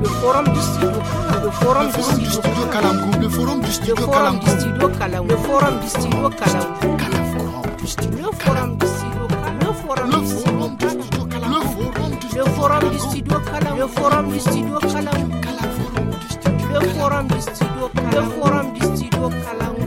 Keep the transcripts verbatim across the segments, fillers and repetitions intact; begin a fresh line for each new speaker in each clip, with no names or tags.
Le forum du studio Kalangu. Le forum du studio Kalangu. Le forum du studio Kalangu. Le forum du studio Kalangu. Le forum du studio Kalangu. Le forum du studio Kalangu. Le forum du studio Kalangu. Le forum du studio Kalangu. Le forum du studio Kalangu. Le forum du studio Kalangu.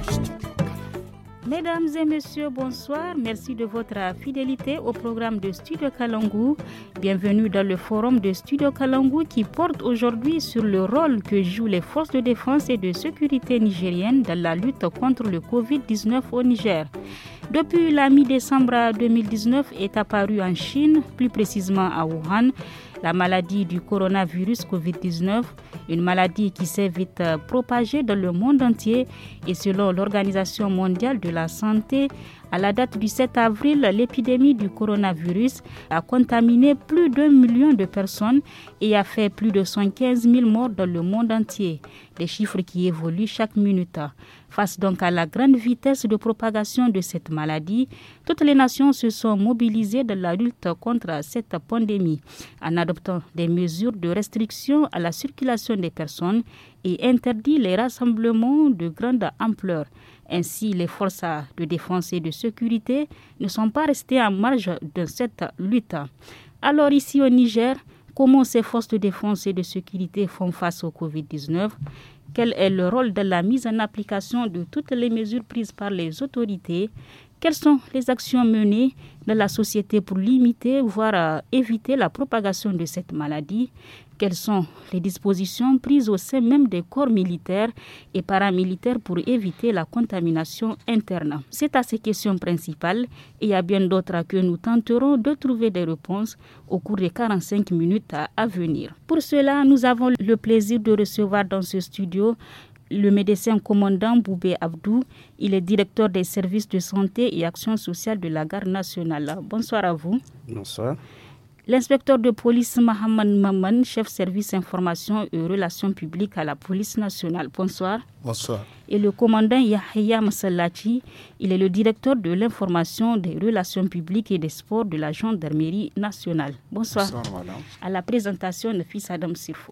Mesdames et messieurs, bonsoir. Merci de votre fidélité au programme de Studio Kalangu. Bienvenue dans le forum de Studio Kalangu qui porte aujourd'hui sur le rôle que jouent les forces de défense et de sécurité nigériennes dans la lutte contre le covid dix-neuf au Niger. Depuis la mi-décembre deux mille dix-neuf est apparue en Chine, plus précisément à Wuhan, la maladie du coronavirus covid dix-neuf, une maladie qui s'est vite propagée dans le monde entier et selon l'Organisation mondiale de la santé, à la date du sept avril, l'épidémie du coronavirus a contaminé plus d'un million de personnes et a fait plus de cent quinze mille morts dans le monde entier, des chiffres qui évoluent chaque minute. Face donc à la grande vitesse de propagation de cette maladie, toutes les nations se sont mobilisées dans la lutte contre cette pandémie en adoptant des mesures de restriction à la circulation des personnes et interdit les rassemblements de grande ampleur. Ainsi, les forces de défense et de sécurité ne sont pas restées en marge de cette lutte. Alors ici au Niger, comment ces forces de défense et de sécurité font face au covid dix-neuf? Quel est le rôle de la mise en application de toutes les mesures prises par les autorités? Quelles sont les actions menées dans la société pour limiter, voire éviter la propagation de cette maladie? Quelles sont les dispositions prises au sein même des corps militaires et paramilitaires pour éviter la contamination interne? C'est à ces questions principales et il y a bien d'autres que nous tenterons de trouver des réponses au cours des quarante-cinq minutes à venir. Pour cela, nous avons le plaisir de recevoir dans ce studio le médecin commandant Boubé Abdou. Il est directeur des services de santé et action sociale de la garde nationale. Bonsoir à vous.
Bonsoir.
L'inspecteur de police Mohamed Maman, chef service information et relations publiques à la police nationale. Bonsoir.
Bonsoir.
Et le commandant Yahya Masallachi, il est le directeur de l'information, des relations publiques et des sports de la gendarmerie nationale. Bonsoir.
Bonsoir, madame.
À la présentation de fils Adam Sirfo.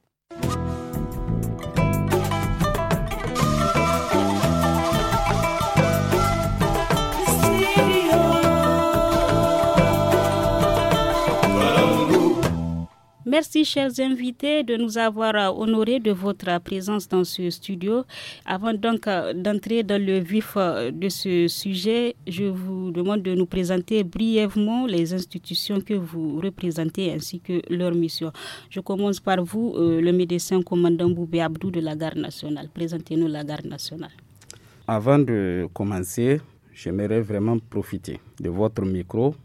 Merci, chers invités, de nous avoir honorés de votre présence dans ce studio. Avant donc d'entrer dans le vif de ce sujet, je vous demande de nous présenter brièvement les institutions que vous représentez ainsi que leur mission. Je commence par vous, le médecin commandant Boubé Abdou de la Garde nationale. Présentez-nous la Garde nationale.
Avant de commencer, j'aimerais vraiment profiter de votre micro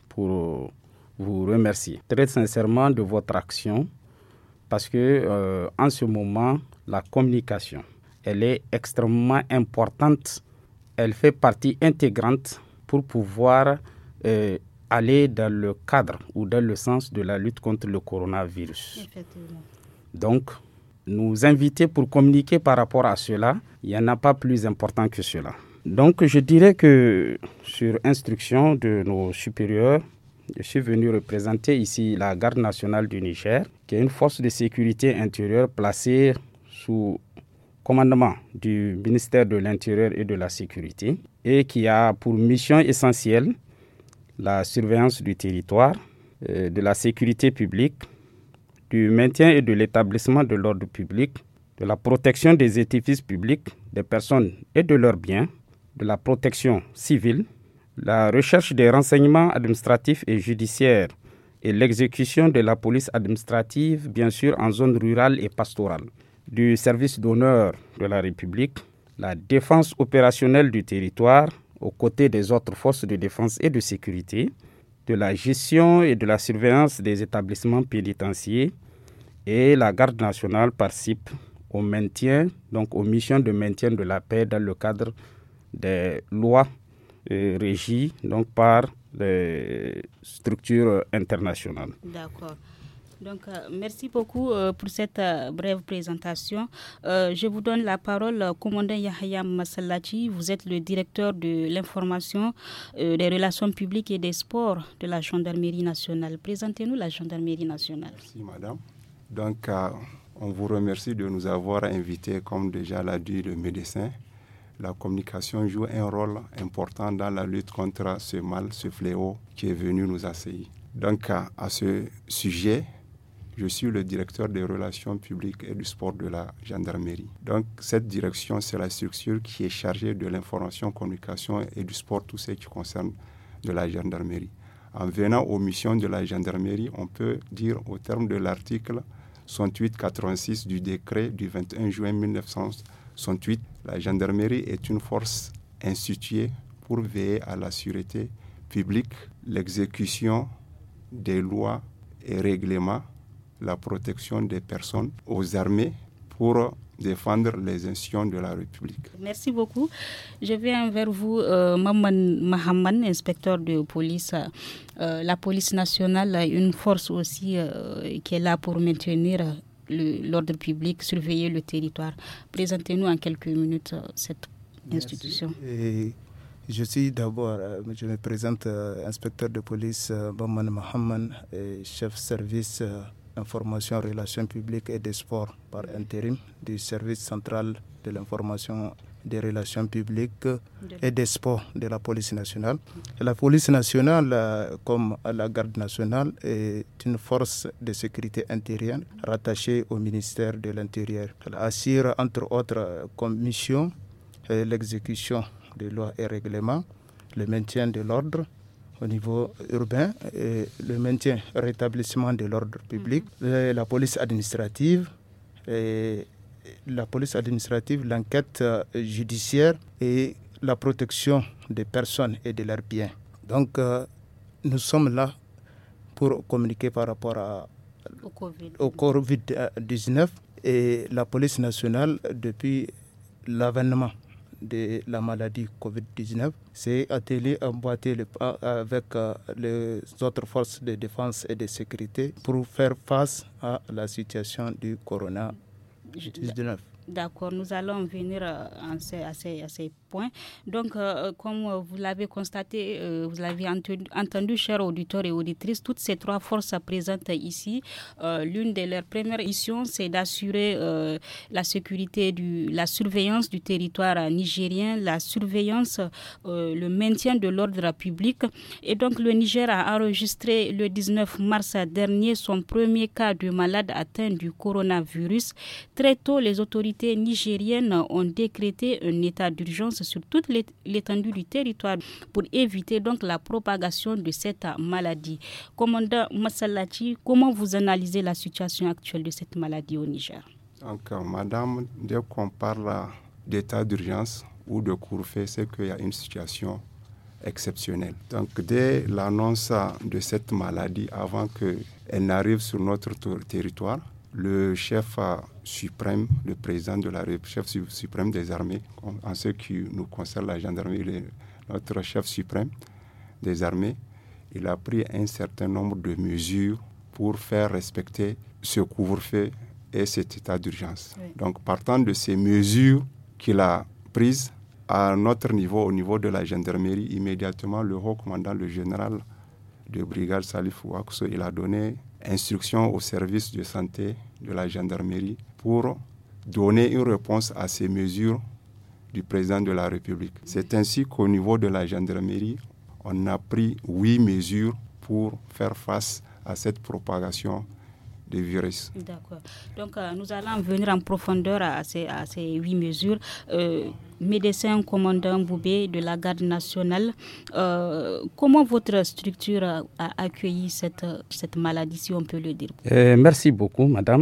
pour vous remercier très sincèrement de votre action parce que euh, en ce moment, la communication, elle est extrêmement importante. Elle fait partie intégrante pour pouvoir euh, aller dans le cadre ou dans le sens de la lutte contre le coronavirus.
Effectivement.
Donc, nous inviter pour communiquer par rapport à cela, il n'y en a pas plus important que cela. Donc, je dirais que sur instruction de nos supérieurs, je suis venu représenter ici la Garde nationale du Niger, qui est une force de sécurité intérieure placée sous commandement du ministère de l'Intérieur et de la Sécurité et qui a pour mission essentielle la surveillance du territoire, euh, de la sécurité publique, du maintien et de l'établissement de l'ordre public, de la protection des édifices publics, des personnes et de leurs biens, de la protection civile, la recherche des renseignements administratifs et judiciaires et l'exécution de la police administrative, bien sûr en zone rurale et pastorale, du service d'honneur de la République, la défense opérationnelle du territoire aux côtés des autres forces de défense et de sécurité, de la gestion et de la surveillance des établissements pénitentiaires et la Garde nationale participe au maintien, donc aux missions de maintien de la paix dans le cadre des lois Euh, régie donc par les structures internationales.
D'accord. Donc, euh, merci beaucoup euh, pour cette euh, brève présentation. Euh, je vous donne la parole, euh, commandant Yahya Masallachi. Vous êtes le directeur de l'information, euh, des relations publiques et des sports de la gendarmerie nationale. Présentez-nous la gendarmerie nationale.
Merci, madame. Donc, euh, On vous remercie de nous avoir invités, comme déjà l'a dit le médecin. La communication joue un rôle important dans la lutte contre ce mal, ce fléau qui est venu nous assaillir. Donc, à, à ce sujet, je suis le directeur des relations publiques et du sport de la gendarmerie. Donc, cette direction, c'est la structure qui est chargée de l'information, communication et du sport, tout ce qui concerne de la gendarmerie. En venant aux missions de la gendarmerie, on peut dire au terme de l'article soixante-huit quatre-vingt-six du décret du vingt et un juin mille neuf cent soixante-huit, la gendarmerie est une force instituée pour veiller à la sûreté publique, l'exécution des lois et règlements, la protection des personnes aux armées pour défendre les institutions de la République.
Merci beaucoup. Je viens vers vous, euh, Maman Mahaman, inspecteur de police. Euh, la police nationale a une force aussi euh, qui est là pour maintenir le, l'ordre public, surveiller le territoire. Présentez-nous en quelques minutes euh, cette institution.
Et je suis d'abord, euh, je me présente euh, inspecteur de police euh, Maman Mahaman, et chef service euh, information, relations publiques et des sports par intérim du service central de l'information des relations publiques et des sports de la police nationale. Et la police nationale, comme la garde nationale, est une force de sécurité intérieure rattachée au ministère de l'Intérieur. Elle assure entre autres comme mission l'exécution des lois et règlements, le maintien de l'ordre au niveau urbain, et le maintien, rétablissement de l'ordre public, mm-hmm. la police administrative, et la police administrative, l'enquête judiciaire et la protection des personnes et de leurs biens. Donc, euh, nous sommes là pour communiquer par rapport à,
au COVID.
au covid dix-neuf, et la police nationale, depuis l'avènement de la maladie covid dix-neuf, s'est attelé à emboîter le pas avec euh, les autres forces de défense et de sécurité pour faire face à la situation du corona dix-neuf.
D'accord, nous allons venir à ces, à ces, à ces points. Donc, euh, comme vous l'avez constaté, euh, vous l'avez entendu, entendu, chers auditeurs et auditrices, toutes ces trois forces présentes ici, euh, l'une de leurs premières missions, c'est d'assurer euh, la sécurité, du, la surveillance du territoire nigérien, la surveillance, euh, le maintien de l'ordre public. Et donc, le Niger a enregistré le dix-neuf mars dernier son premier cas de malade atteint du coronavirus. Très tôt, les autorités nigériennes ont décrété un état d'urgence sur toute l'étendue du territoire pour éviter donc la propagation de cette maladie. Commandant Massalachi, comment vous analysez la situation actuelle de cette maladie au Niger?
Donc, madame, dès qu'on parle d'état d'urgence ou de couvre-feu, c'est qu'il y a une situation exceptionnelle. Donc, dès l'annonce de cette maladie, avant qu'elle n'arrive sur notre territoire, le chef suprême, le président de la République, chef suprême des armées, en ce qui nous concerne la gendarmerie, le, notre chef suprême des armées, il a pris un certain nombre de mesures pour faire respecter ce couvre-feu et cet état d'urgence. Oui. Donc, partant de ces mesures qu'il a prises à notre niveau, au niveau de la gendarmerie, immédiatement, le haut commandant, le général de brigade Salif Ouakso, il a donné instruction au service de santé de la gendarmerie pour donner une réponse à ces mesures du président de la République. C'est ainsi qu'au niveau de la gendarmerie, on a pris huit mesures pour faire face à cette propagation du virus.
D'accord. Donc, euh, nous allons venir en profondeur à ces, à ces huit mesures. Euh, médecin commandant Boubé de la garde nationale, euh, comment votre structure a, a accueilli cette, cette maladie, si on peut le dire?
euh, Merci beaucoup, madame.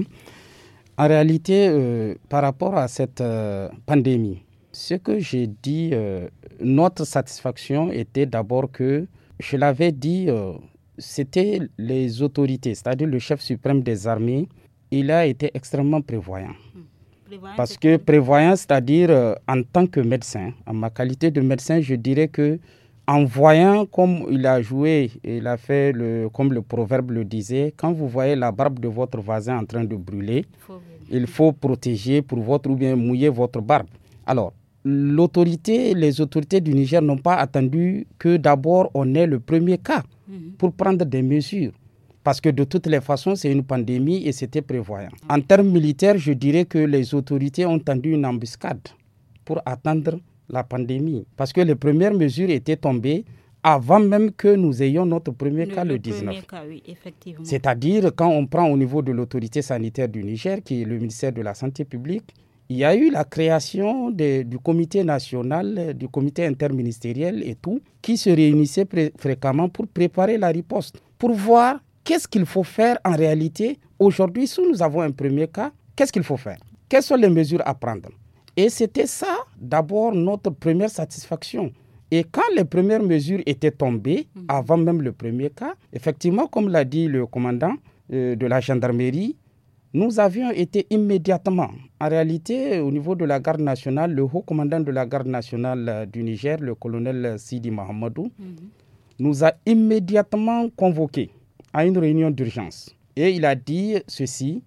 En réalité, euh, par rapport à cette euh, pandémie, ce que j'ai dit, euh, notre satisfaction était d'abord que, je l'avais dit, euh, c'était les autorités, c'est-à-dire le chef suprême des armées, il a été extrêmement prévoyant. Prévoyant, Parce que prévoyant, c'est-à-dire euh, en tant que médecin, en ma qualité de médecin, je dirais que en voyant comme il a joué, il a fait, le, comme le proverbe le disait, quand vous voyez la barbe de votre voisin en train de brûler, faut il faut protéger pour votre, ou bien mouiller votre barbe. Alors, l'autorité, les autorités du Niger n'ont pas attendu que d'abord on ait le premier cas pour prendre des mesures, Parce que de toutes les façons, c'est une pandémie et c'était prévoyant. En termes militaires, je dirais que les autorités ont tendu une embuscade pour attendre la pandémie. Parce que les premières mesures étaient tombées avant même que nous ayons notre premier le, cas le, le dix-neuf.
Cas, oui, effectivement.
C'est-à-dire, quand on prend au niveau de l'autorité sanitaire du Niger, qui est le ministère de la Santé publique, il y a eu la création de, du comité national, du comité interministériel et tout, qui se réunissait pré- fréquemment pour préparer la riposte, pour voir qu'est-ce qu'il faut faire en réalité. Aujourd'hui, si nous avons un premier cas, qu'est-ce qu'il faut faire? Quelles sont les mesures à prendre? Et c'était ça, d'abord, notre première satisfaction. Et quand les premières mesures étaient tombées, mmh. avant même le premier cas, effectivement, comme l'a dit le commandant euh, de la gendarmerie, nous avions été immédiatement, en réalité, au niveau de la garde nationale, le haut commandant de la garde nationale du Niger, le colonel Sidi Mahamadou, mmh. nous a immédiatement convoqués à une réunion d'urgence. Et il a dit ceci,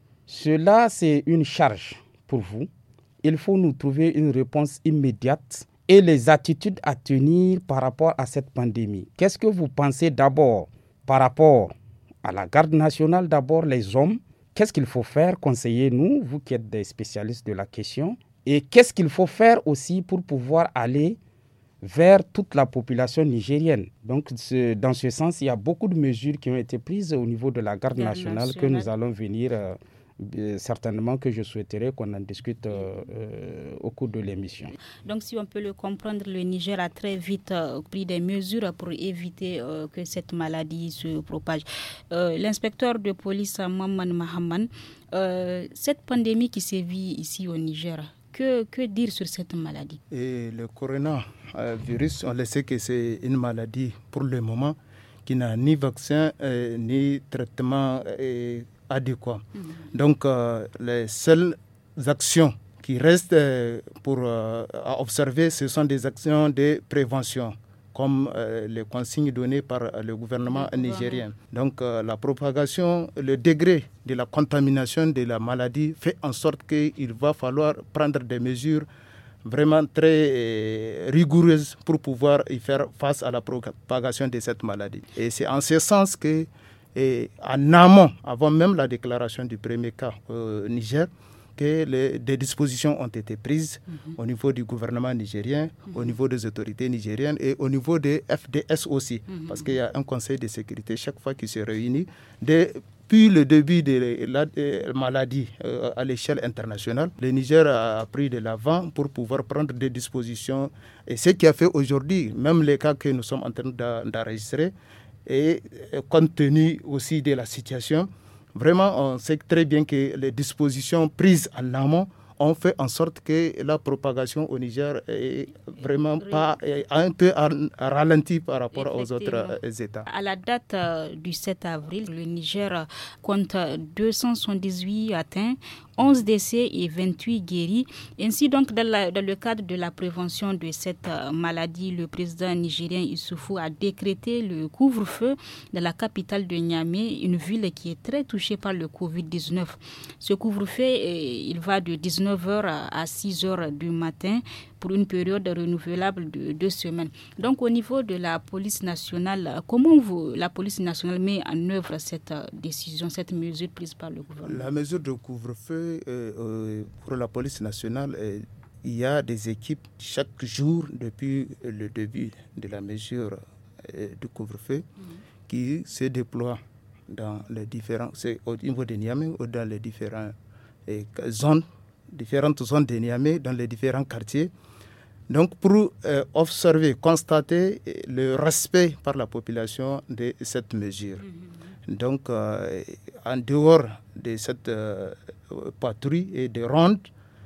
cela c'est une charge pour vous, il faut nous trouver une réponse immédiate et les attitudes à tenir par rapport à cette pandémie. Qu'est-ce que vous pensez d'abord par rapport à la garde nationale, d'abord les hommes? Qu'est-ce qu'il faut faire? Conseillez-nous, vous qui êtes des spécialistes de la question. Et qu'est-ce qu'il faut faire aussi pour pouvoir aller vers toute la population nigérienne? Donc, ce, dans ce sens, il y a beaucoup de mesures qui ont été prises au niveau de la garde, garde nationale, nationale que nous allons venir, euh, euh, certainement que je souhaiterais qu'on en discute euh, euh, au cours de l'émission.
Donc, si on peut le comprendre, le Niger a très vite euh, pris des mesures pour éviter euh, que cette maladie se propage. Euh, l'inspecteur de police, Maman Mahaman, euh, cette pandémie qui sévit ici au Niger, Que, que dire sur cette maladie? Et
le coronavirus, on le sait que c'est une maladie pour le moment qui n'a ni vaccin euh, ni traitement euh, adéquat. Mm-hmm. Donc euh, les seules actions qui restent euh, pour euh, à observer, ce sont des actions de prévention, comme euh, les consignes données par euh, le gouvernement le nigérien. Donc euh, la propagation, le degré de la contamination de la maladie fait en sorte qu'il va falloir prendre des mesures vraiment très euh, rigoureuses pour pouvoir y faire face à la propagation de cette maladie. Et c'est en ce sens que, et en amont, avant même la déclaration du premier cas au Niger, que les, des dispositions ont été prises mm-hmm. au niveau du gouvernement nigérien, mm-hmm. au niveau des autorités nigériennes et au niveau des F D S aussi, mm-hmm. parce qu'il y a un conseil de sécurité chaque fois qui se réunit. Depuis le début de la de maladie euh, à l'échelle internationale, le Niger a pris de l'avant pour pouvoir prendre des dispositions. Et ce qui a fait aujourd'hui, même les cas que nous sommes en train d'enregistrer, et compte tenu aussi de la situation, vraiment, on sait très bien que les dispositions prises en amont ont fait en sorte que la propagation au Niger est vraiment pas, est un peu ralentie par rapport aux autres États.
À la date du sept avril, le Niger compte deux cent soixante-dix-huit atteints, onze décès et vingt-huit guéris. Ainsi donc, dans, la, dans le cadre de la prévention de cette maladie, le président nigérien Issoufou a décrété le couvre-feu dans la capitale de Niamey, une ville qui est très touchée par le covid dix-neuf. Ce couvre-feu, il va de dix-neuf heures à six heures du matin pour une période renouvelable de deux semaines. Donc, au niveau de la police nationale, comment vous, la police nationale met en œuvre cette décision, cette mesure prise par le gouvernement?
La mesure de couvre-feu euh, euh, pour la police nationale, euh, il y a des équipes chaque jour depuis le début de la mesure euh, de couvre-feu mmh. qui se déploient dans les différents, c'est au niveau de Niamey ou dans les différentes euh, zones, différentes zones de Niamey, dans les différents quartiers. Donc, pour euh, observer, constater le respect par la population de cette mesure. Mmh. Donc, euh, en dehors de cette euh, patrouille et de ronde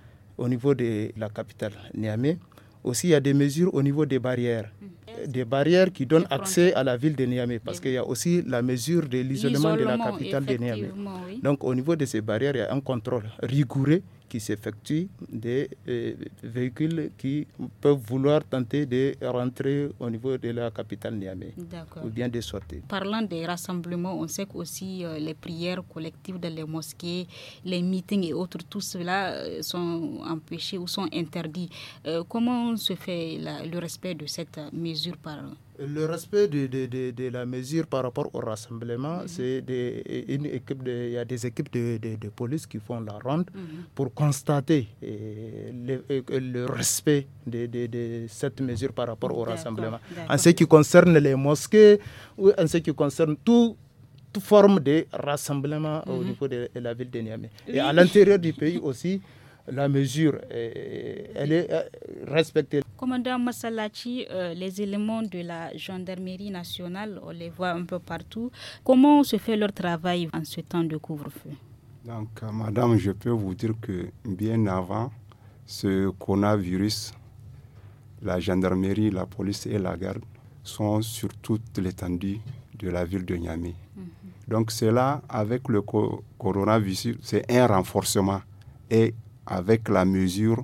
au niveau de la capitale Niamey, aussi il y a des mesures au niveau des barrières. Mmh. Des barrières qui donnent accès à la ville de Niamey, parce qu'il y a aussi la mesure de l'isolement, l'isolement de la capitale de Niamey. Oui. Donc, au niveau de ces barrières, il y a un contrôle rigoureux qui s'effectue des euh, véhicules qui peuvent vouloir tenter de rentrer au niveau de la capitale Niamey. D'accord. Ou bien de sortir.
Parlant des rassemblements, on sait qu'aussi euh, les prières collectives dans les mosquées, les meetings et autres, tout cela euh, sont empêchés ou sont interdits. Euh, comment se fait la, le respect de cette mesure par
Le respect de, de, de, de la mesure par rapport au rassemblement, mm-hmm. c'est des, une équipe de, il y a des équipes de, de, de police qui font la ronde mm-hmm. pour constater eh, le, le respect de, de, de cette mesure par rapport au d'accord, rassemblement. D'accord. En ce qui concerne les mosquées ou en ce qui concerne tout, toute forme de rassemblement mm-hmm. au niveau de, de la ville de Niamey. Oui. Et à l'intérieur du pays aussi, la mesure, elle est respectée.
Commandant Massalachi, euh, les éléments de la gendarmerie nationale, on les voit un peu partout. Comment se fait leur travail en ce temps de couvre-feu?
Donc, madame, je peux vous dire que bien avant ce coronavirus, la gendarmerie, la police et la garde sont sur toute l'étendue de la ville de Niamey. Mm-hmm. Donc, cela, avec le co- coronavirus, c'est un renforcement. Et avec la mesure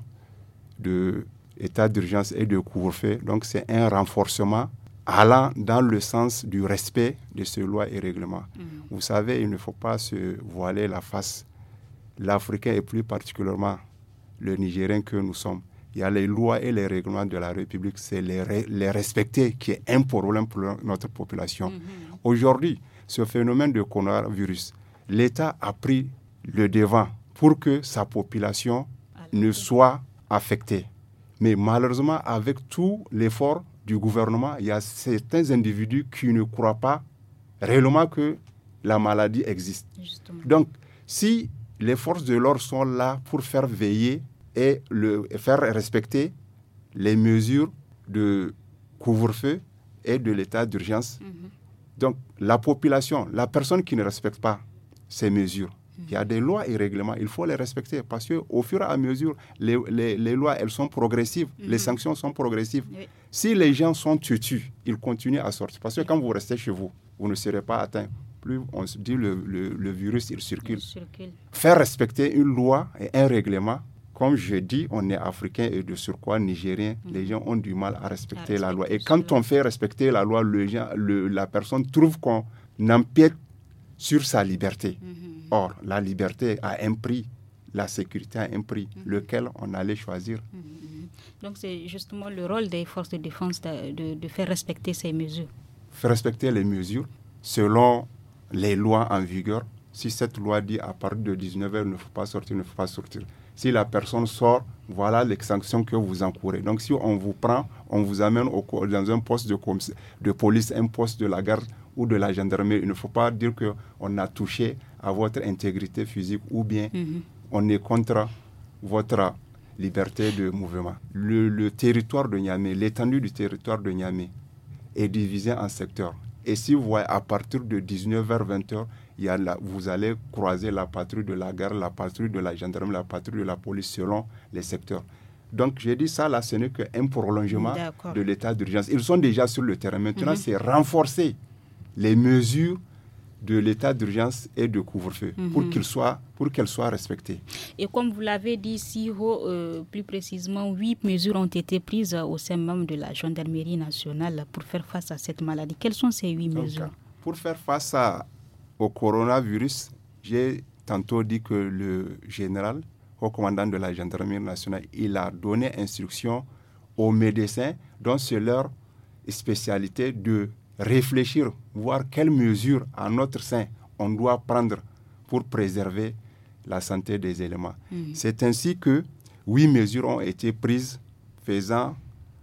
de état d'urgence et de couvre-feu. Donc, c'est un renforcement allant dans le sens du respect de ces lois et règlements. Mmh. Vous savez, il ne faut pas se voiler la face. L'Africain et plus particulièrement le Nigérien que nous sommes, il y a les lois et les règlements de la République, c'est les, re- les respecter qui est un problème pour notre population. Mmh. Aujourd'hui, ce phénomène de coronavirus, l'État a pris le devant pour que sa population ne soit affectée. Mais malheureusement, avec tout l'effort du gouvernement, il y a certains individus qui ne croient pas réellement que la maladie existe. Justement. Donc, si les forces de l'ordre sont là pour faire veiller et le, faire respecter les mesures de couvre-feu et de l'état d'urgence, mm-hmm. donc la population, la personne qui ne respecte pas ces mesures, il y a des lois et règlements, il faut les respecter parce qu'au fur et à mesure, les, les, les lois, elles sont progressives, mm-hmm. les sanctions sont progressives. Oui. Si les gens sont têtus, ils continuent à sortir. Parce que quand vous restez chez vous, vous ne serez pas atteint. Plus on se dit le, le, le virus, il circule. il circule. Faire respecter une loi et un règlement, comme je dis, on est africain et de surcroît nigérien, mm-hmm. les gens ont du mal à respecter à la loi. Et quand on fait respecter la loi, le gens, le, la personne trouve qu'on empiète sur sa liberté. Mm-hmm. Or, la liberté a un prix, la sécurité a un prix, mm-hmm. lequel on allait choisir.
Mm-hmm. Donc, c'est justement le rôle des forces de défense de, de, de faire respecter ces mesures.
Faire respecter les mesures selon les lois en vigueur. Si cette loi dit à partir de dix-neuf heures, il ne faut pas sortir, il ne faut pas sortir. Si la personne sort, voilà les sanctions que vous encourez. Donc, si on vous prend, on vous amène au, dans un poste de, de police, un poste de la garde ou de la gendarmerie, il ne faut pas dire qu'on a touché à votre intégrité physique ou bien mm-hmm. on est contre votre liberté de mouvement. Le, le territoire de Niamey, l'étendue du territoire de Niamey est divisé en secteurs. Et si vous voyez, à partir de dix-neuf heures, vingt heures, il y a la, vous allez croiser la patrouille de la garde, la patrouille de la gendarmerie, la patrouille de la police selon les secteurs. Donc, j'ai dit ça, là, ce n'est qu'un prolongement D'accord. de l'état d'urgence. Ils sont déjà sur le terrain. Maintenant, mm-hmm. c'est renforcer les mesures de l'état d'urgence et de couvre-feu mm-hmm. pour, qu'il soit, pour qu'elles soient respectées.
Et comme vous l'avez dit ici, euh, plus précisément, huit mesures ont été prises au sein même de la gendarmerie nationale pour faire face à cette maladie. Quelles sont ces huit Donc, mesures?
Pour faire face à, au coronavirus, j'ai tantôt dit que le général, haut commandant de la gendarmerie nationale, il a donné instruction aux médecins, dont c'est leur spécialité, de réfléchir, voir quelles mesures à notre sein on doit prendre pour préserver la santé des éléments. Mmh. C'est ainsi que huit mesures ont été prises faisant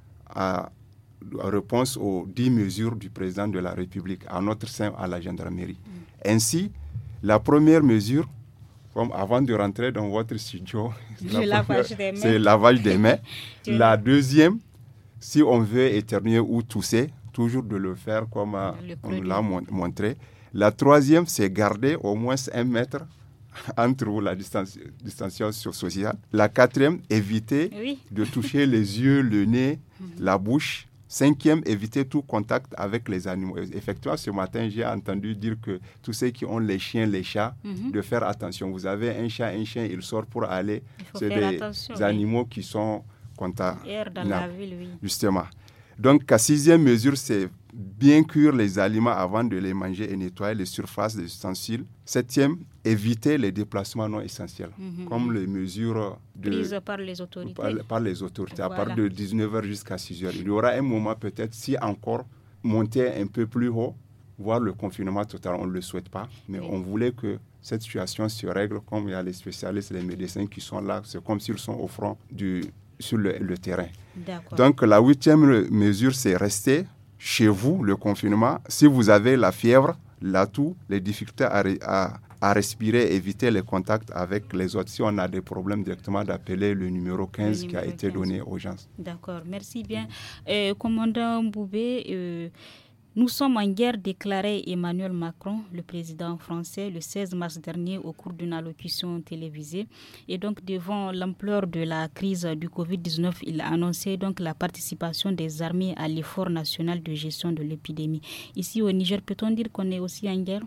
à, à réponse aux dix mesures du président de la République à notre sein à la gendarmerie. Mmh. Ainsi, la première mesure, comme avant de rentrer dans votre studio, la
lavage
première,
des mains.
c'est lavage des mains. La deuxième, si on veut éternuer ou tousser, toujours de le faire comme euh, on l'a mon- montré. La troisième, c'est garder au moins un mètre entre vous, la distance, distanciation sociale. La quatrième, éviter oui. de toucher les yeux, le nez, mm-hmm. la bouche. Cinquième, éviter tout contact avec les animaux. Effectivement, ce matin, j'ai entendu dire que tous ceux qui ont les chiens, les chats, mm-hmm. de faire attention. Vous avez un chat, un chien, il sort pour aller. C'est des animaux oui. qui sont contaminables.
Dans la ville, oui.
Justement. Donc, la sixième mesure, c'est bien cuire les aliments avant de les manger et nettoyer les surfaces des ustensiles. Septième, éviter les déplacements non essentiels, mm-hmm. comme les mesures de,
prises par les autorités.
Par, par les autorités,
voilà.
à partir de dix-neuf heures jusqu'à six heures. Il y aura un moment peut-être, si encore monter un peu plus haut, voire le confinement total. On ne le souhaite pas, mais
oui.
on voulait que cette situation se règle, comme il y a les spécialistes, les médecins qui sont là, c'est comme s'ils sont au front du, sur le, le terrain.
D'accord.
Donc la huitième mesure, c'est rester chez vous, le confinement. Si vous avez la fièvre, la toux, les difficultés à, à, à respirer, éviter les contacts avec les autres. Si on a des problèmes, directement d'appeler le numéro quinze le numéro qui a été quinze. Donné aux gens.
D'accord, merci bien. Euh, commandant Boubé, euh, nous sommes en guerre, déclarait Emmanuel Macron, le président français, le seize mars dernier au cours d'une allocution télévisée. Et donc, devant l'ampleur de la crise du covid dix-neuf, il a annoncé donc la participation des armées à l'effort national de gestion de l'épidémie. Ici au Niger, peut-on dire qu'on est aussi en guerre?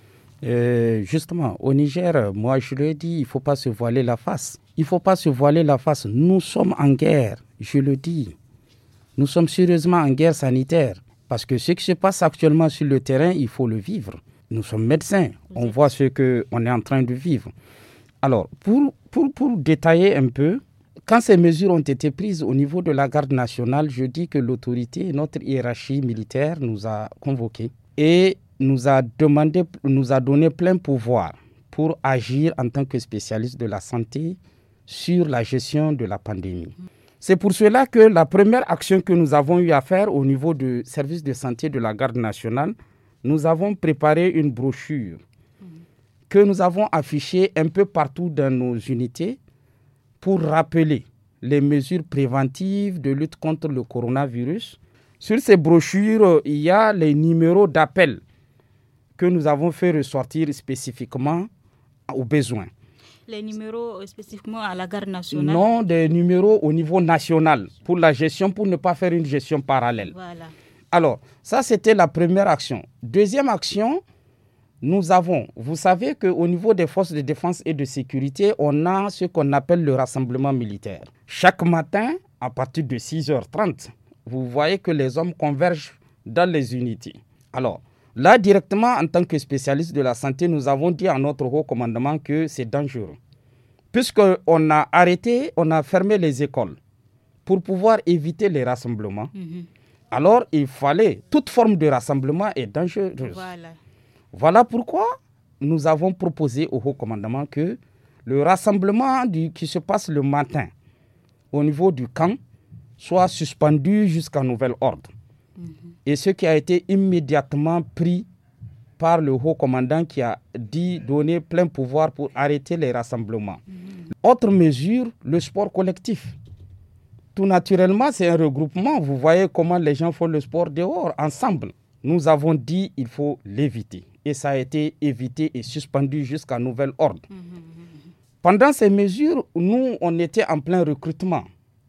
Euh, justement, au Niger, moi je le dis, il ne faut pas se voiler la face. Il ne faut pas se voiler la face. Nous sommes en guerre, je le dis. Nous sommes sérieusement en guerre sanitaire. Parce que ce qui se passe actuellement sur le terrain, il faut le vivre. Nous sommes médecins, on voit ce qu'on est en train de vivre. Alors, pour, pour, pour détailler un peu, quand ces mesures ont été prises au niveau de la garde nationale, je dis que l'autorité, notre hiérarchie militaire nous a convoqués et nous a demandé, nous a donné plein pouvoir pour agir en tant que spécialiste de la santé sur la gestion de la pandémie. C'est pour cela que la première action que nous avons eu à faire au niveau du service de santé de la garde nationale, nous avons préparé une brochure que nous avons affichée un peu partout dans nos unités pour rappeler les mesures préventives de lutte contre le coronavirus. Sur ces brochures, il y a les numéros d'appel que nous avons fait ressortir spécifiquement aux besoins.
Les numéros spécifiquement à la garde nationale?
Non, des numéros au niveau national pour la gestion, pour ne pas faire une gestion parallèle.
Voilà.
Alors, ça c'était la première action. Deuxième action, nous avons, vous savez qu'au niveau des forces de défense et de sécurité, on a ce qu'on appelle le rassemblement militaire. Chaque matin, à partir de six heures trente, vous voyez que les hommes convergent dans les unités. Alors, là, directement, en tant que spécialiste de la santé, nous avons dit à notre haut commandement que c'est dangereux. Puisqu'on a arrêté, on a fermé les écoles pour pouvoir éviter les rassemblements. Mm-hmm. Alors, il fallait, toute forme de rassemblement est dangereuse.
Voilà.
Voilà pourquoi nous avons proposé au haut commandement que le rassemblement du, qui se passe le matin au niveau du camp soit suspendu jusqu'à nouvel ordre. Mm-hmm. Et ce qui a été immédiatement pris par le haut commandant qui a dit donner plein pouvoir pour arrêter les rassemblements. Mm-hmm. Autre mesure, le sport collectif. Tout naturellement, c'est un regroupement. Vous voyez comment les gens font le sport dehors, ensemble. Nous avons dit qu'il faut l'éviter. Et ça a été évité et suspendu jusqu'à nouvel ordre. Mm-hmm. Pendant ces mesures, nous, on était en plein recrutement.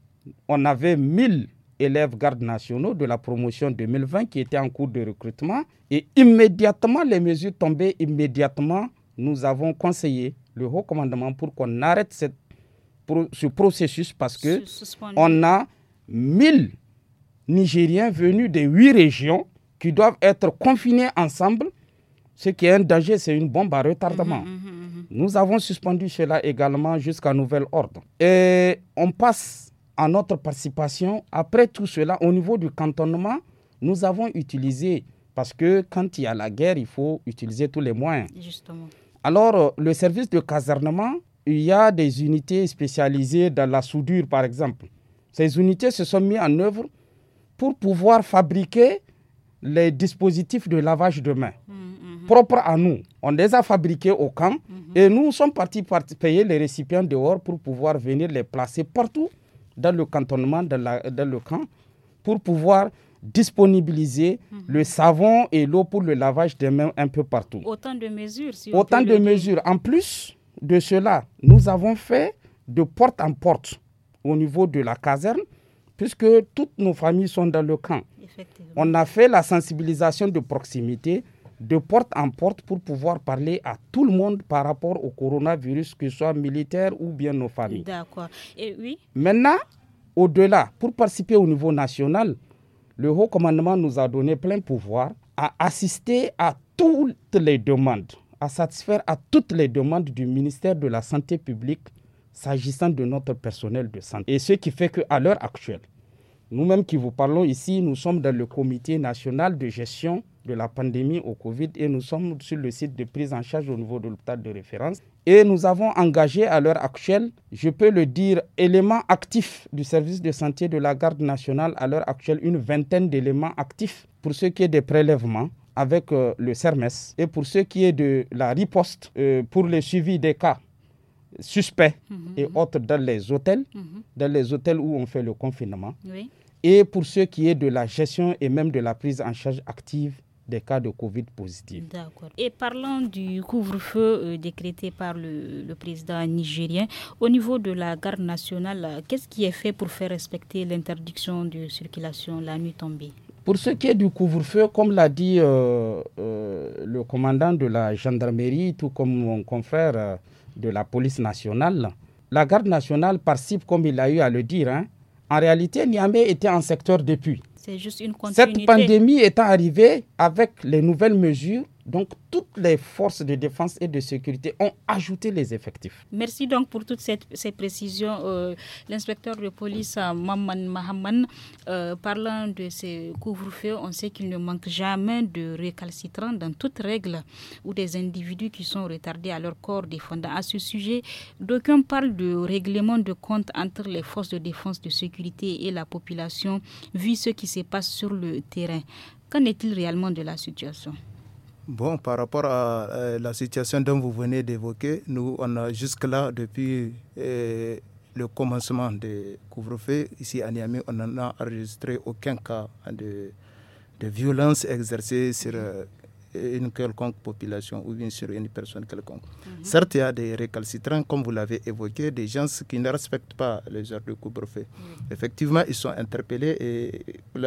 On avait mille élèves gardes nationaux de la promotion deux mille vingt qui étaient en cours de recrutement. Et immédiatement, les mesures tombaient, immédiatement, nous avons conseillé le haut commandement pour qu'on arrête cette, pour, ce processus parce qu'on a mille Nigériens venus de huit régions qui doivent être confinés ensemble. Ce qui est un danger, c'est une bombe à retardement. Mmh, mmh, mmh. Nous avons suspendu cela également jusqu'à nouvel ordre. Et on passe à notre participation. Après tout cela, au niveau du cantonnement, nous avons utilisé, parce que quand il y a la guerre, il faut utiliser tous les moyens.
Justement.
Alors, le service de casernement, il y a des unités spécialisées dans la soudure, par exemple. Ces unités se sont mises en œuvre pour pouvoir fabriquer les dispositifs de lavage de mains mmh, propres à nous. On les a fabriqués au camp mmh. et nous sommes partis payer les récipients dehors pour pouvoir venir les placer partout dans le cantonnement, dans, la, dans le camp, pour pouvoir disponibiliser mmh. le savon et l'eau pour le lavage des mains un peu partout.
Autant de mesures. Si
Autant de mesures. En plus de cela, nous avons fait de porte en porte au niveau de la caserne, puisque toutes nos familles sont dans le camp. On a fait la sensibilisation de proximité, de porte en porte, pour pouvoir parler à tout le monde par rapport au coronavirus, que ce soit militaire ou bien nos familles.
D'accord. Et oui.
Maintenant, au-delà, pour participer au niveau national, le haut commandement nous a donné plein pouvoir à assister à toutes les demandes, à satisfaire à toutes les demandes du ministère de la Santé publique s'agissant de notre personnel de santé. Et ce qui fait qu'à l'heure actuelle, Nous-mêmes qui vous parlons ici, nous sommes dans le comité national de gestion de la pandémie au Covid et nous sommes sur le site de prise en charge au niveau de l'hôpital de référence. Et nous avons engagé à l'heure actuelle, je peux le dire, éléments actifs du service de santé de la garde nationale, à l'heure actuelle, une vingtaine d'éléments actifs pour ce qui est des prélèvements avec euh, le C E R M E S et pour ce qui est de la riposte euh, pour le suivi des cas suspects mmh, et mmh. autres dans les hôtels, mmh. dans les hôtels où on fait le confinement. Oui. Et pour ce qui est de la gestion et même de la prise en charge active des cas de Covid positifs.
D'accord. Et parlant du couvre-feu euh, décrété par le, le président nigérien, au niveau de la garde nationale, qu'est-ce qui est fait pour faire respecter l'interdiction de circulation la nuit tombée?
Pour ce qui est du couvre-feu, comme l'a dit euh, euh, le commandant de la gendarmerie, tout comme mon confrère euh, de la police nationale, la garde nationale participe, comme il a eu à le dire. Hein. En réalité, Niamey était en secteur depuis.
C'est juste une continuité.
Cette pandémie étant arrivée avec les nouvelles mesures, donc toutes les forces de défense et de sécurité ont ajouté les effectifs.
Merci donc pour toutes cette, ces précisions. Euh, l'inspecteur de police Maman Mahaman, euh, parlant de ces couvre-feux, on sait qu'il ne manque jamais de récalcitrants dans toute règle ou des individus qui sont retardés à leur corps défendant. À ce sujet, d'aucuns parlent de règlement de compte entre les forces de défense, de sécurité et la population, vu ce qui se passe sur le terrain. Qu'en est-il réellement de la situation ?
Bon, par rapport à euh, la situation dont vous venez d'évoquer, nous, on a jusque-là, depuis euh, le commencement des couvre-feux, ici à Niamey, on n'a enregistré aucun cas de, de violence exercée sur euh, une quelconque population ou bien sur une personne quelconque. Mm-hmm. Certes, il y a des récalcitrants, comme vous l'avez évoqué, des gens qui ne respectent pas les heures de couvre-feu. Mm-hmm. Effectivement, ils sont interpellés et,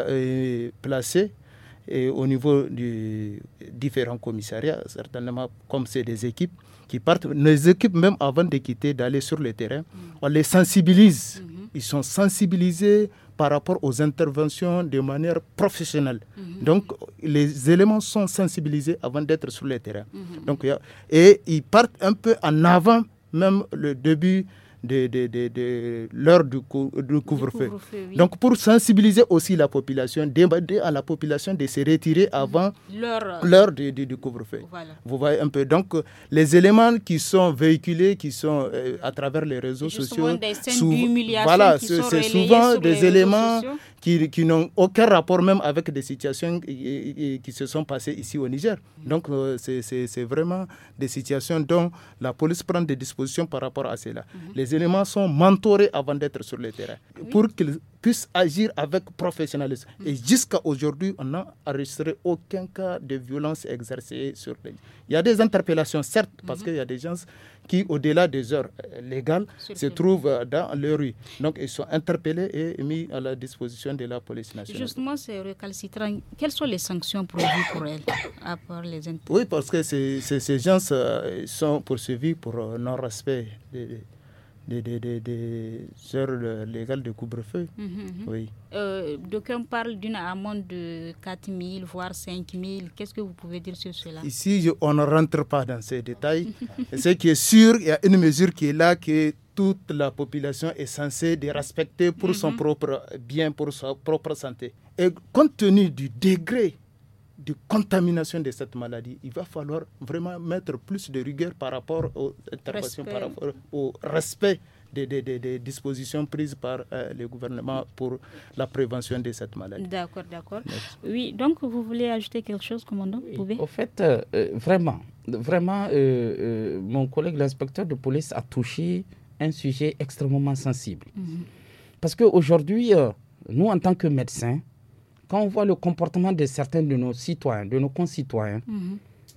et placés et au niveau des différents commissariats, certainement, comme c'est des équipes qui partent, les équipes même avant de quitter, d'aller sur le terrain, mmh. on les sensibilise. Mmh. Ils sont sensibilisés par rapport aux interventions de manière professionnelle. Mmh. Donc, les éléments sont sensibilisés avant d'être sur le terrain. Mmh. Donc, et ils partent un peu en avant, même le début de, de, de, de l'heure du, cou, du couvre-feu. couvre-feu oui. Donc, pour sensibiliser aussi la population, demander à la population de se retirer avant l'heure, l'heure du, du, du couvre-feu. Voilà. Vous voyez un peu. Donc, les éléments qui sont véhiculés, qui sont euh, à travers les réseaux
justement
sociaux,
des scènes sou- d'humiliation
voilà,
qui
c'est,
sont
c'est souvent des éléments
sociaux.
Qui, qui n'ont aucun rapport même avec des situations qui, qui se sont passées ici au Niger. Donc, euh, c'est, c'est, c'est vraiment des situations dont la police prend des dispositions par rapport à cela. Mm-hmm. Les éléments sont mentorés avant d'être sur le terrain oui. pour qu'ils puissent agir avec professionnalisme. Mm-hmm. Et jusqu'à aujourd'hui, on n'a enregistré aucun cas de violence exercée sur les... Il y a des interpellations, certes, mm-hmm. parce qu'il y a des gens qui, au-delà des heures légales, sur se trouvent dans les rues. Donc, ils sont interpellés et mis à la disposition de la police nationale.
Justement, ces récalcitrants, quelles sont les sanctions prévues pour elles, à part les inter-
Oui, parce que c'est, c'est, ces gens euh, sont poursuivis pour euh, non-respect des, des, des, des, des heures légales de couvre-feu. Mm-hmm. Oui.
Euh, d'aucuns parlent d'une amende de quatre mille, voire cinq mille. Qu'est-ce que vous pouvez dire sur cela?
Ici, je, on ne rentre pas dans ces détails. Ce qui est sûr, il y a une mesure qui est là, que toute la population est censée de respecter pour mm-hmm. son propre bien, pour sa propre santé. Et compte tenu du degré de contamination de cette maladie, il va falloir vraiment mettre plus de rigueur par rapport aux interventions, par rapport au respect des, des, des, des dispositions prises par euh, le gouvernement pour la prévention de cette maladie.
D'accord, d'accord. Merci. Oui, donc vous voulez ajouter quelque chose, commandant? Vous pouvez?
Au fait, euh, vraiment, vraiment, euh, euh, mon collègue l'inspecteur de police a touché un sujet extrêmement sensible. Mm-hmm. Parce qu'aujourd'hui, euh, nous, en tant que médecins, quand on voit le comportement de certains de nos citoyens, de nos concitoyens, mm-hmm.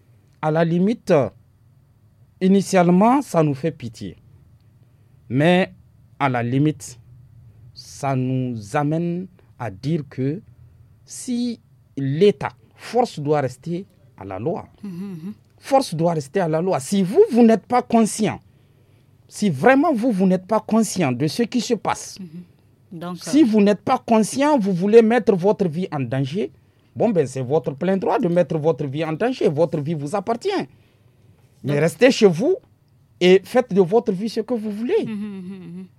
à la limite, euh, initialement, ça nous fait pitié. Mais à la limite, ça nous amène à dire que si l'État, force doit rester à la loi. Mm-hmm. Force doit rester à la loi. Si vous, vous n'êtes pas conscient, si vraiment vous, vous n'êtes pas conscient de ce qui se passe, mm-hmm. Donc, si euh... vous n'êtes pas conscient, vous voulez mettre votre vie en danger, bon ben c'est votre plein droit de mettre votre vie en danger. Votre vie vous appartient. Mais Donc... restez chez vous et faites de votre vie ce que vous voulez. Mmh, mmh, mmh.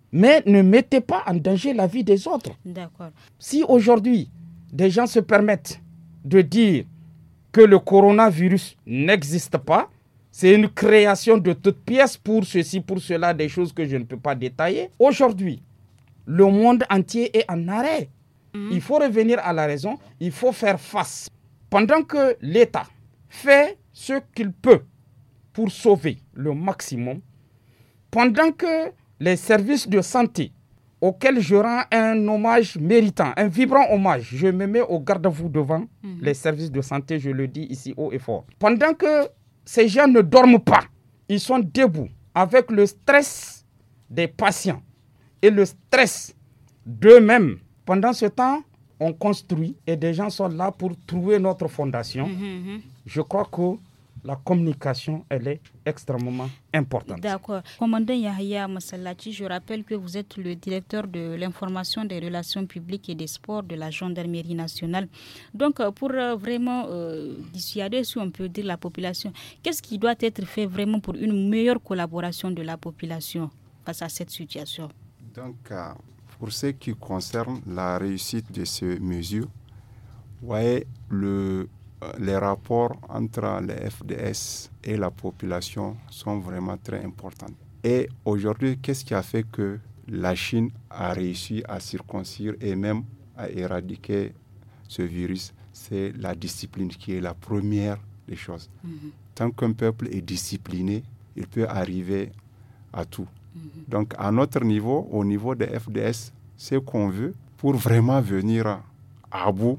mais ne mettez pas en danger la vie des autres.
D'accord.
Si aujourd'hui, des gens se permettent de dire que le coronavirus n'existe pas, c'est une création de toutes pièces pour ceci, pour cela, des choses que je ne peux pas détailler. Aujourd'hui, le monde entier est en arrêt. Mmh. Il faut revenir à la raison, il faut faire face. Pendant que l'État fait ce qu'il peut pour sauver le maximum, pendant que les services de santé auxquels je rends un hommage méritant, un vibrant hommage, je me mets au garde-à-vous devant mmh. les services de santé, je le dis ici haut et fort. Pendant que ces gens ne dorment pas, ils sont debout avec le stress des patients et le stress d'eux-mêmes. Pendant ce temps, on construit et des gens sont là pour trouver notre fondation. Mmh. Je crois que la communication, elle est extrêmement importante.
D'accord. Commandant Yahya Massalachi, je rappelle que vous êtes le directeur de l'information des relations publiques et des sports de la gendarmerie nationale. Donc, pour vraiment euh, dissuader, si on peut dire, la population, qu'est-ce qui doit être fait vraiment pour une meilleure collaboration de la population face à cette situation?
Donc, euh, pour ce qui concerne la réussite de ces mesures, vous voyez, le... les rapports entre les F D S et la population sont vraiment très importants. Et aujourd'hui, qu'est-ce qui a fait que la Chine a réussi à circoncire et même à éradiquer ce virus? C'est la discipline qui est la première des choses. Mm-hmm. Tant qu'un peuple est discipliné, il peut arriver à tout. Mm-hmm. Donc, à notre niveau, au niveau des F D S, ce qu'on veut pour vraiment venir à bout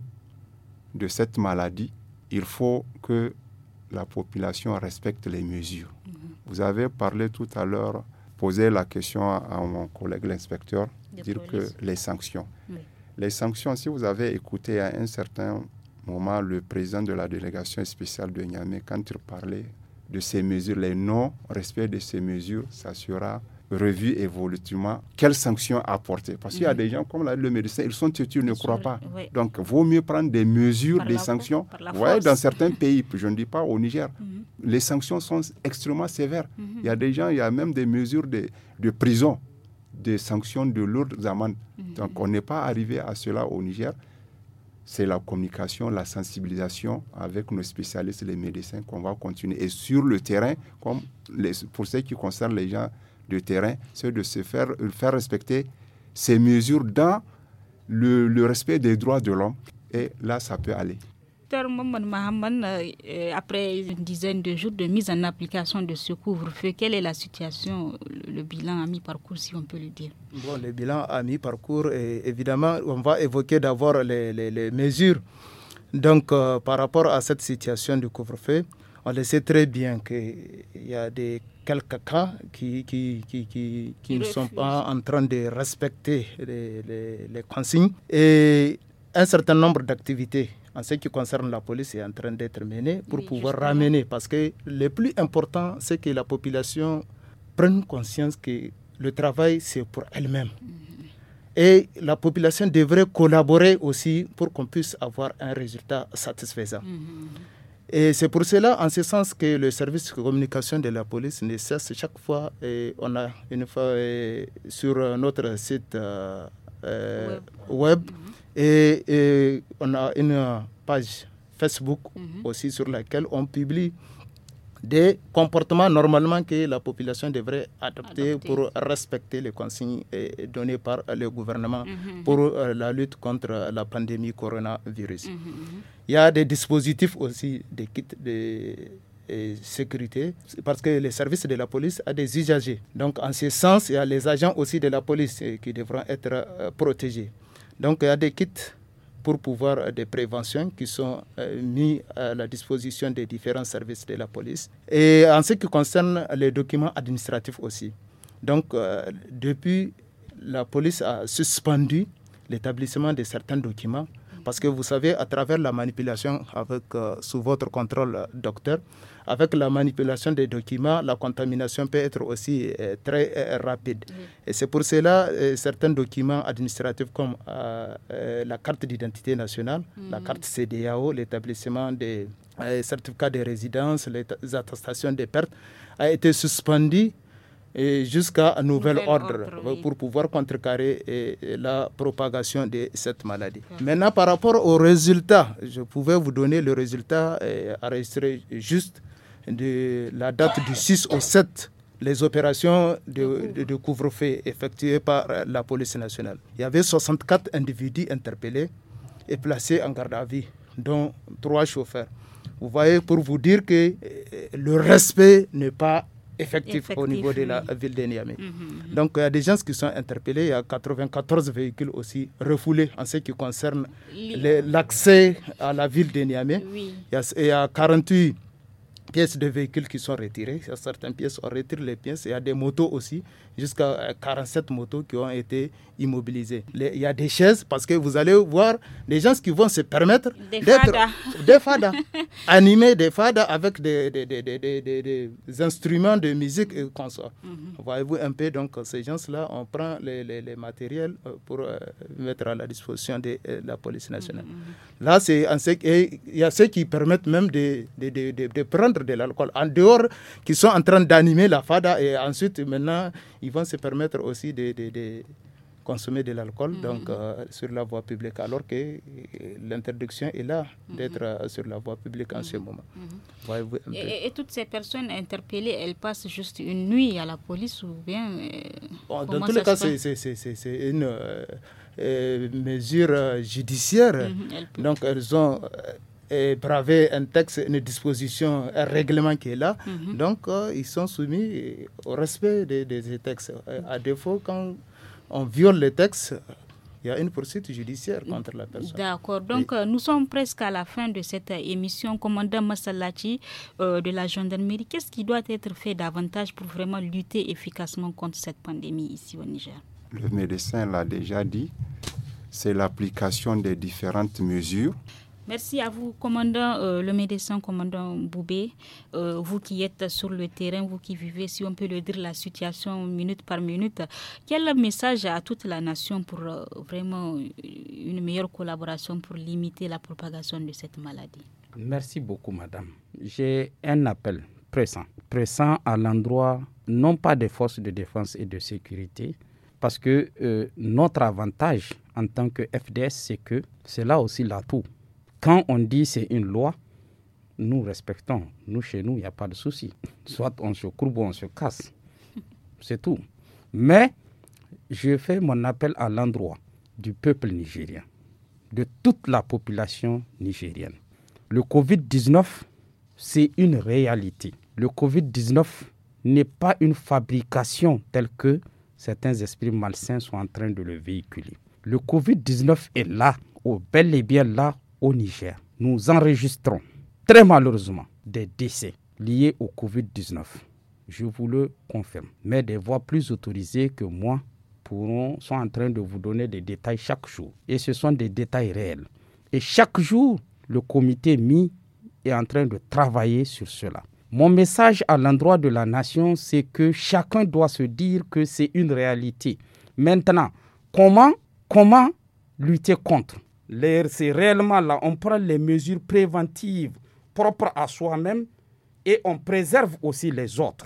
de cette maladie, il faut que la population respecte les mesures. Mmh. Vous avez parlé tout à l'heure, posé la question à, à mon collègue l'inspecteur, de dire police. Que les sanctions. Oui. Les sanctions, si vous avez écouté à un certain moment le président de la délégation spéciale de Niamey, quand il parlait de ces mesures, les non-respects de ces mesures, ça sera revu évolutivement. Quelles sanctions apporter? Parce qu'il mmh. y a des gens, comme l'a dit le médecin, ils sont têtus, ils ne croient pas. Oui. Donc, il vaut mieux prendre des mesures, par des sanctions. Ouais, dans certains pays, je ne dis pas au Niger, mmh. les sanctions sont extrêmement sévères. Mmh. Il y a des gens, il y a même des mesures de, de prison, des sanctions de lourdes amendes. Mmh. Donc, on n'est pas arrivé à cela au Niger. C'est la communication, la sensibilisation avec nos spécialistes, les médecins, qu'on va continuer. Et sur le terrain, comme les, pour ce qui concerne les gens de terrain, c'est de se faire, faire respecter ces mesures dans le, le respect des droits de l'homme. Et là, ça peut aller.
Docteur Maman Mahaman, euh, après une dizaine de jours de mise en application de ce couvre-feu, quelle est la situation, le, le bilan à mi-parcours, si on peut le dire?
Bon, le bilan à mi-parcours, et évidemment, on va évoquer d'abord les, les, les mesures. Donc, euh, par rapport à cette situation du couvre-feu, on le sait très bien qu'il y a des quelques cas qui, qui, qui, qui, qui ne sont pas en train de respecter les, les, les consignes. Et un certain nombre d'activités en ce qui concerne la police est en train d'être menées pour oui, pouvoir justement. ramener. Parce que le plus important, c'est que la population prenne conscience que le travail, c'est pour elle-même. Mm-hmm. Et la population devrait collaborer aussi pour qu'on puisse avoir un résultat satisfaisant. Mm-hmm. Et c'est pour cela, en ce sens, que le service de communication de la police ne cesse chaque fois. Et on a une fois et sur notre site euh, euh, web, web mm-hmm. et, et on a une page Facebook mm-hmm. aussi sur laquelle on publie des comportements normalement que la population devrait adopter, adopter. pour respecter les consignes données par le gouvernement mm-hmm. pour euh, la lutte contre la pandémie coronavirus. Mm-hmm. Il y a des dispositifs aussi, des kits de et sécurité, parce que les services de la police a des usagers. Donc en ce sens, il y a les agents aussi de la police qui devront être euh, protégés. Donc il y a des kits pour pouvoir euh, des préventions qui sont euh, mis à la disposition des différents services de la police. Et en ce qui concerne les documents administratifs aussi. Donc euh, depuis, la police a suspendu l'établissement de certains documents. Parce que vous savez, à travers la manipulation, avec, euh, sous votre contrôle, euh, docteur, avec la manipulation des documents, la contamination peut être aussi euh, très euh, rapide. Oui. Et c'est pour cela euh, certains documents administratifs comme euh, euh, la carte d'identité nationale, mm. la carte C D A O, l'établissement des euh, certificats de résidence, les attestations de perte, a été suspendu et jusqu'à un nouvel, nouvel ordre,
ordre oui.
pour pouvoir contrecarrer et, et la propagation de cette maladie. Oui. Maintenant, par rapport aux résultats, je pouvais vous donner le résultat euh, enregistré juste de la date du six au sept, les opérations de, de, de couvre-feu effectuées par la police nationale. Il y avait soixante-quatre individus interpellés et placés en garde à vue, dont trois chauffeurs. Vous voyez, pour vous dire que le respect n'est pas effectif, effectif au niveau de la oui. ville de Niamey. Mm-hmm. Donc, il y a des gens qui sont interpellés. Il y a quatre-vingt-quatorze véhicules aussi refoulés en ce qui concerne les, l'accès à la ville de Niamey. Oui. Il, y a, il y a quarante-huit pièces de véhicules qui sont retirées. Il y a certaines pièces, on retire les pièces. Il y a des motos aussi, jusqu'à quarante-sept motos qui ont été immobilisées. Les, il y a des chaises, parce que vous allez voir des gens qui vont se permettre
des
d'être
fadas.
des fadas, animer des fadas avec des, des, des, des, des, des, des instruments de musique et consorts. Mm-hmm. Voyez-vous un peu, donc ces gens-là, on prend les, les, les matériels pour euh, mettre à la disposition de euh, la police nationale. Mm-hmm. Là, c'est il y a ceux qui permettent même de, de, de, de, de prendre de l'alcool en dehors, qui sont en train d'animer la fada, et ensuite maintenant ils vont se permettre aussi de, de, de consommer de l'alcool mm-hmm. donc euh, sur la voie publique, alors que euh, l'interdiction est là mm-hmm. d'être euh, sur la voie publique en mm-hmm. ce moment.
Mm-hmm. Et, et toutes ces personnes interpellées, elles passent juste une nuit à la police ou bien euh,
bon, dans tous les cas, c'est, c'est, c'est, c'est, c'est une euh, euh, mesure euh, judiciaire. Mm-hmm. Elles donc elles ont euh, et braver un texte, une disposition, un règlement qui est là. Mm-hmm. Donc, euh, ils sont soumis au respect de, de ces textes. Euh, à défaut, quand on viole les textes, il y a une poursuite judiciaire contre la personne.
D'accord. Donc, oui. Nous sommes presque à la fin de cette émission. Commandant Massalachi euh, de la gendarmerie, qu'est-ce qui doit être fait davantage pour vraiment lutter efficacement contre cette pandémie ici au Niger?
Le médecin l'a déjà dit, c'est l'application des différentes mesures.
Merci à vous, commandant, euh, le médecin commandant Boubé, euh, vous qui êtes sur le terrain, vous qui vivez, si on peut le dire, la situation minute par minute. Quel message à toute la nation pour euh, vraiment une meilleure collaboration pour limiter la propagation de cette maladie?
Merci beaucoup, madame. J'ai un appel pressant, pressant à l'endroit non pas des forces de défense et de sécurité, parce que euh, notre avantage en tant que F D S, c'est que c'est là aussi l'atout. Quand on dit c'est une loi, nous respectons. Nous, chez nous, il n'y a pas de souci. Soit on se courbe ou on se casse. C'est tout. Mais je fais mon appel à l'endroit du peuple nigérien, de toute la population nigérienne. Le covid dix-neuf, c'est une réalité. Le covid dix-neuf n'est pas une fabrication telle que certains esprits malsains sont en train de le véhiculer. Le covid dix-neuf est là, au bel et bien là, au Niger. Nous enregistrons très malheureusement des décès liés au covid dix-neuf. Je vous le confirme. Mais des voix plus autorisées que moi pourront, sont en train de vous donner des détails chaque jour. Et ce sont des détails réels. Et chaque jour, le comité M I est en train de travailler sur cela. Mon message à l'endroit de la nation, c'est que chacun doit se dire que c'est une réalité. Maintenant, comment, comment lutter contre ? C'est réellement là, on prend les mesures préventives propres à soi-même et on préserve aussi les autres.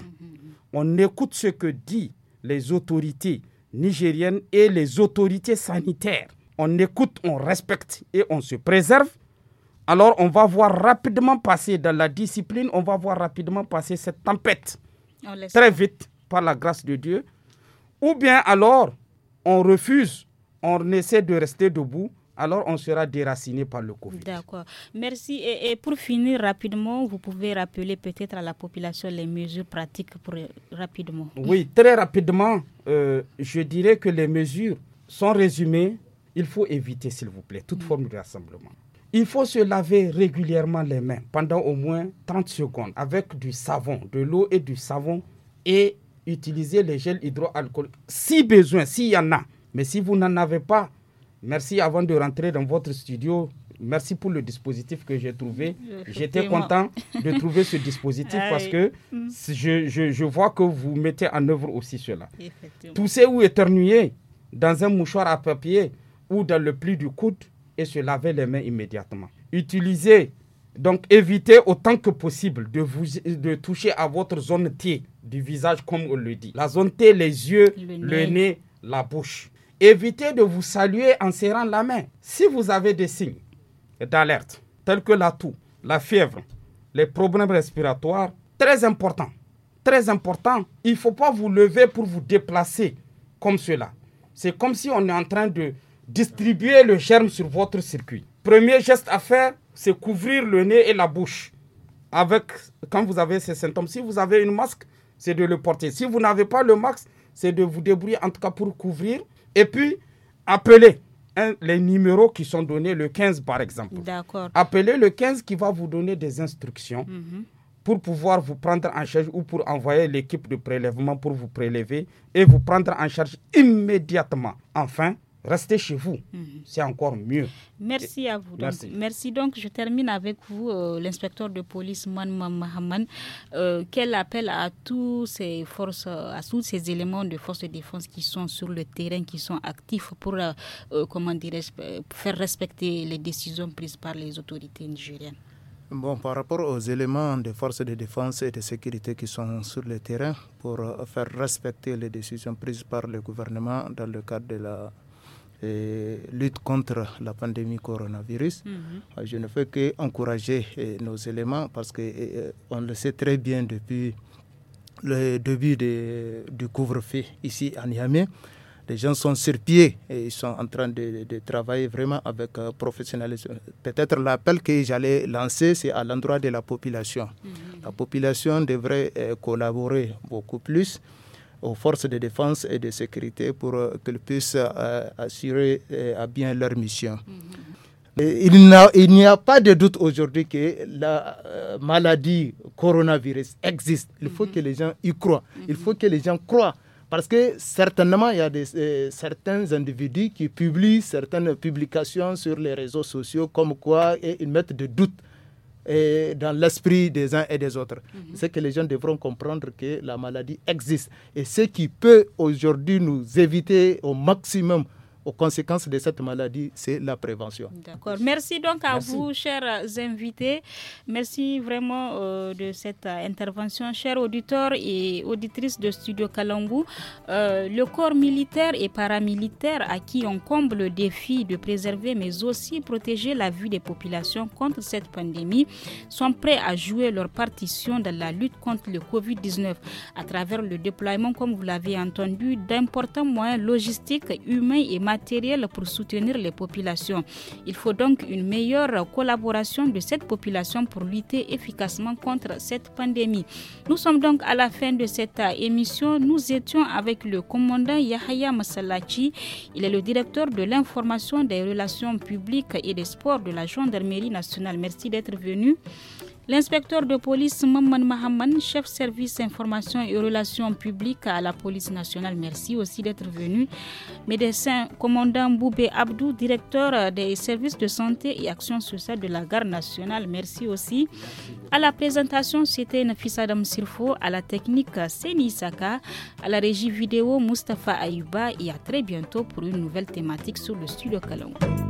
On écoute ce que disent les autorités nigériennes et les autorités sanitaires. On écoute, on respecte et on se préserve. Alors on va voir rapidement passer dans la discipline, on va voir rapidement passer cette tempête très vite par la grâce de Dieu. Ou bien alors on refuse, on essaie de rester debout. Alors on sera déraciné par le Covid.
D'accord. Merci. Et, et pour finir rapidement, vous pouvez rappeler peut-être à la population les mesures pratiques pour rapidement.
Oui, très rapidement, euh, je dirais que les mesures sont résumées. Il faut éviter, s'il vous plaît, toute mmh. forme de rassemblement. Il faut se laver régulièrement les mains pendant au moins trente secondes avec du savon, de l'eau et du savon et utiliser les gels hydroalcooliques si besoin, s'il y en a. Mais si vous n'en avez pas, merci avant de rentrer dans votre studio. Merci pour le dispositif que j'ai trouvé. J'étais content de trouver ce dispositif parce que je, je, je vois que vous mettez en œuvre aussi cela. Tousser ou éternuer dans un mouchoir à papier ou dans le pli du coude et se laver les mains immédiatement. Utiliser Donc, évitez autant que possible de, vous, de toucher à votre zone T du visage, comme on le dit. La zone T, les yeux, le, le nez. nez, la bouche. Évitez de vous saluer en serrant la main. Si vous avez des signes d'alerte, tels que la toux, la fièvre, les problèmes respiratoires, très important, très important, il ne faut pas vous lever pour vous déplacer comme cela. C'est comme si on est en train de distribuer le germe sur votre circuit. Premier geste à faire, c'est couvrir le nez et la bouche. Avec, quand vous avez ces symptômes, si vous avez un masque, c'est de le porter. Si vous n'avez pas le masque, c'est de vous débrouiller en tout cas pour couvrir. Et puis, appelez hein, les numéros qui sont donnés, le quinze par exemple.
D'accord.
Appelez le quinze qui va vous donner des instructions mm-hmm. pour pouvoir vous prendre en charge ou pour envoyer l'équipe de prélèvement pour vous prélever et vous prendre en charge immédiatement. Enfin, restez chez vous, mm-hmm. c'est encore mieux.
Merci à vous.
Merci.
Donc, merci. Donc, je termine avec vous, euh, l'inspecteur de police Manma Mahaman. Euh, quel appel à tous ces forces, à tous ces éléments de force de défense qui sont sur le terrain, qui sont actifs pour, euh, euh, comment dirais-je, faire respecter les décisions prises par les autorités nigériennes.
Bon, par rapport aux éléments de forces de défense et de sécurité qui sont sur le terrain pour euh, faire respecter les décisions prises par le gouvernement dans le cadre de la Et lutte contre la pandémie coronavirus. Mm-hmm. Je ne fais qu'encourager eh, nos éléments parce qu'on eh, le sait très bien depuis le début de, du couvre-feu ici à Niamey. Les gens sont sur pied et ils sont en train de, de travailler vraiment avec euh, professionnalisme. Peut-être l'appel que j'allais lancer, c'est à l'endroit de la population. Mm-hmm. La population devrait eh, collaborer beaucoup plus aux forces de défense et de sécurité pour euh, qu'elles puissent euh, assurer euh, à bien leur mission. Mm-hmm. Et il, n'a, il n'y a pas de doute aujourd'hui que la euh, maladie coronavirus existe. Il faut mm-hmm. que les gens y croient. Mm-hmm. Il faut que les gens croient. Parce que certainement, il y a des, euh, certains individus qui publient certaines publications sur les réseaux sociaux comme quoi et ils mettent de doute et dans l'esprit des uns et des autres. Mm-hmm. C'est que les gens devront comprendre que la maladie existe. Et ce qui peut aujourd'hui nous éviter au maximum aux conséquences de cette maladie, c'est la prévention.
D'accord. Merci donc à
Merci.
vous, chers invités. Merci vraiment euh, de cette euh, intervention. Chers auditeurs et auditrices de Studio Kalangu, euh, le corps militaire et paramilitaire à qui on comble le défi de préserver mais aussi protéger la vie des populations contre cette pandémie sont prêts à jouer leur partition dans la lutte contre le covid dix-neuf à travers le déploiement, comme vous l'avez entendu, d'importants moyens logistiques, humains et matériels matériel pour soutenir les populations. Il faut donc une meilleure collaboration de cette population pour lutter efficacement contre cette pandémie. Nous sommes donc à la fin de cette émission. Nous étions avec le commandant Yahaya Massalachi. Il est le directeur de l'information, des relations publiques et des sports de la Gendarmerie nationale. Merci d'être venu. L'inspecteur de police Maman Mahaman, chef service information et relations publiques à la police nationale, merci aussi d'être venu. Médecin commandant Boubé Abdou, directeur des services de santé et action sociale de la garde nationale, merci aussi. À la présentation, c'était Nafisa Adam Sirfo, à la technique Seni Saka, à la régie vidéo Mustapha Ayuba et à très bientôt pour une nouvelle thématique sur le studio Kalangu.